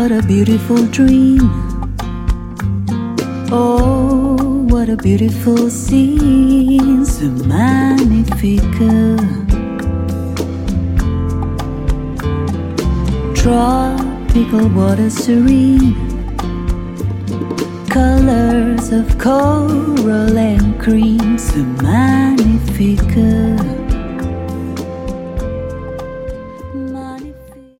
What a beautiful dream. Oh, what a beautiful scene. So magnifique. Tropical water serene. Colors of coral and cream. So magnifique.